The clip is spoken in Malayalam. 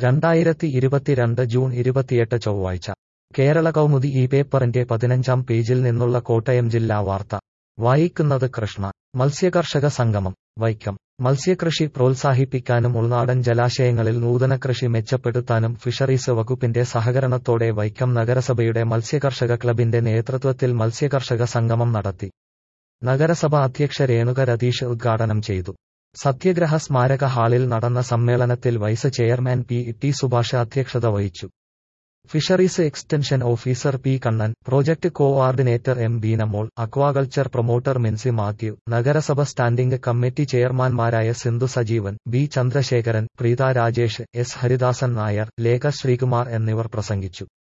2022 ജൂൺ 28 ചൊവ്വാഴ്ച കേരള കൗമുദി ഈ പേപ്പറിന്റെ 15-ാം പേജിൽ നിന്നുള്ള കോട്ടയം ജില്ലാ വാർത്ത വായിക്കുന്നത് കൃഷ്ണ. മത്സ്യകർഷക സംഗമം വൈക്കം. മത്സ്യകൃഷി പ്രോത്സാഹിപ്പിക്കാനും ഉൾനാടൻ ജലാശയങ്ങളിൽ നൂതനകൃഷി മെച്ചപ്പെടുത്താനും ഫിഷറീസ് വകുപ്പിന്റെ സഹകരണത്തോടെ വൈക്കം നഗരസഭയുടെ മത്സ്യകർഷക ക്ലബിന്റെ നേതൃത്വത്തിൽ മത്സ്യകർഷക സംഗമം നടത്തി. നഗരസഭ അധ്യക്ഷ രേണുക രതീഷ് ഉദ്ഘാടനം ചെയ്തു. സത്യഗ്രഹ സ്മാരക ഹാളിൽ നടന്ന സമ്മേളനത്തിൽ വൈസ് ചെയർമാൻ ടി സുഭാഷ് അധ്യക്ഷത വഹിച്ചു. Fisheries extension officer P Kannan, project coordinator M Beenamol, aquaculture promoter Minsi Mathew, നഗരസഭ സ്റ്റാൻഡിംഗ് കമ്മിറ്റി ചെയർമാൻമാരായ സിന്ധു സജീവൻ, ബി ചന്ദ്രശേഖരൻ, പ്രീത രാജേഷ്, എസ് ഹരിദാസൻ നായർ, ലേഖ ശ്രീകുമാർ എന്നിവർ പ്രസംഗിച്ചു.